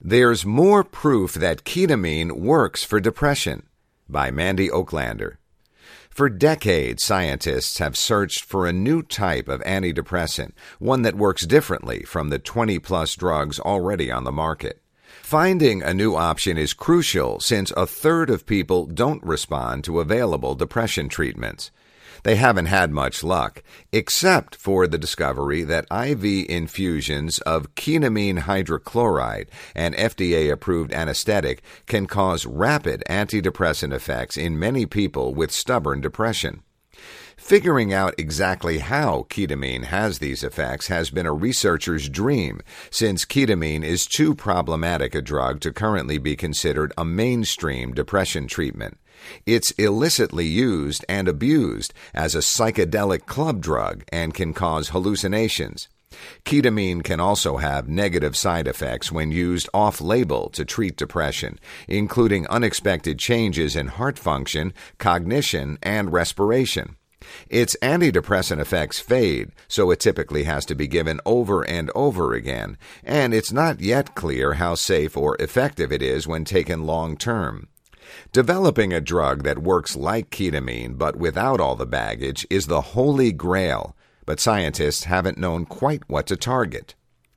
There's More Proof That Ketamine Works for Depression by Mandy Oaklander. For decades, scientists have searched for a new type of antidepressant, one that works differently from the 20-plus drugs already on the market. Finding a new option is crucial since a third of people don't respond to available depression treatments. They haven't had much luck, except for the discovery that IV infusions of ketamine hydrochloride, an FDA-approved anesthetic, can cause rapid antidepressant effects in many people with stubborn depression. Figuring out exactly how ketamine has these effects has been a researcher's dream, since ketamine is too problematic a drug to currently be considered a mainstream depression treatment. It's illicitly used and abused as a psychedelic club drug and can cause hallucinations. Ketamine can also have negative side effects when used off-label to treat depression, including unexpected changes in heart function, cognition, and respiration. Its antidepressant effects fade, so it typically has to be given over and over again, and it's not yet clear how safe or effective it is when taken long-term. Developing a drug that works like ketamine but without all the baggage is the holy grail, but scientists haven't known quite what to target.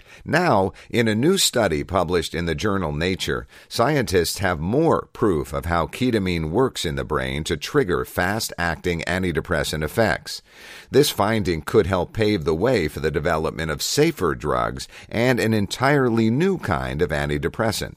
Now, in a new study published in the journal Nature, scientists have more proof of how ketamine works in the brain to trigger fast-acting antidepressant effects. This finding could help pave the way for the development of safer drugs and an entirely new kind of antidepressant.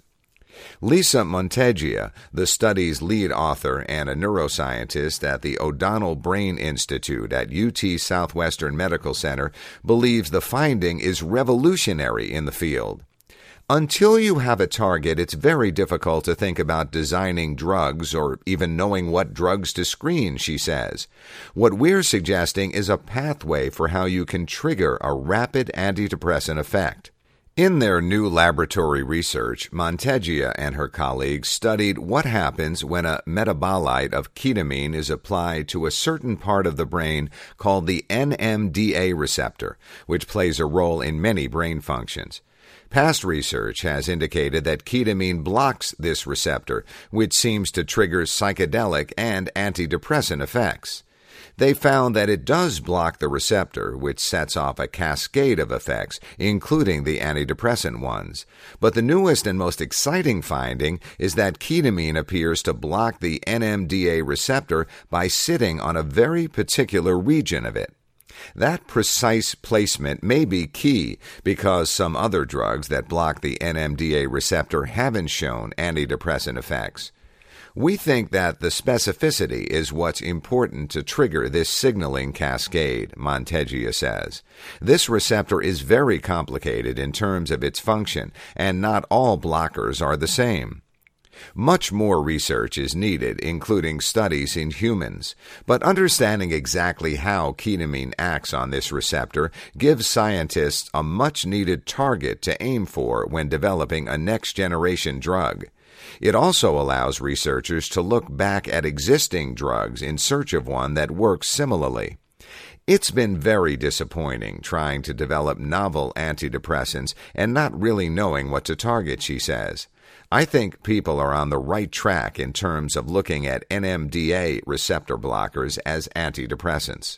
Lisa Monteggia, the study's lead author and a neuroscientist at the O'Donnell Brain Institute at UT Southwestern Medical Center, believes the finding is revolutionary in the field. Until you have a target, it's very difficult to think about designing drugs or even knowing what drugs to screen, she says. What we're suggesting is a pathway for how you can trigger a rapid antidepressant effect. In their new laboratory research, Monteggia and her colleagues studied what happens when a metabolite of ketamine is applied to a certain part of the brain called the NMDA receptor, which plays a role in many brain functions. Past research has indicated that ketamine blocks this receptor, which seems to trigger psychedelic and antidepressant effects. They found that it does block the receptor, which sets off a cascade of effects, including the antidepressant ones. But the newest and most exciting finding is that ketamine appears to block the NMDA receptor by sitting on a very particular region of it. That precise placement may be key because some other drugs that block the NMDA receptor haven't shown antidepressant effects. We think that the specificity is what's important to trigger this signaling cascade, Monteggia says. This receptor is very complicated in terms of its function, and not all blockers are the same. Much more research is needed, including studies in humans, but understanding exactly how ketamine acts on this receptor gives scientists a much-needed target to aim for when developing a next-generation drug. It also allows researchers to look back at existing drugs in search of one that works similarly. It's been very disappointing trying to develop novel antidepressants and not really knowing what to target, she says. I think people are on the right track in terms of looking at NMDA receptor blockers as antidepressants.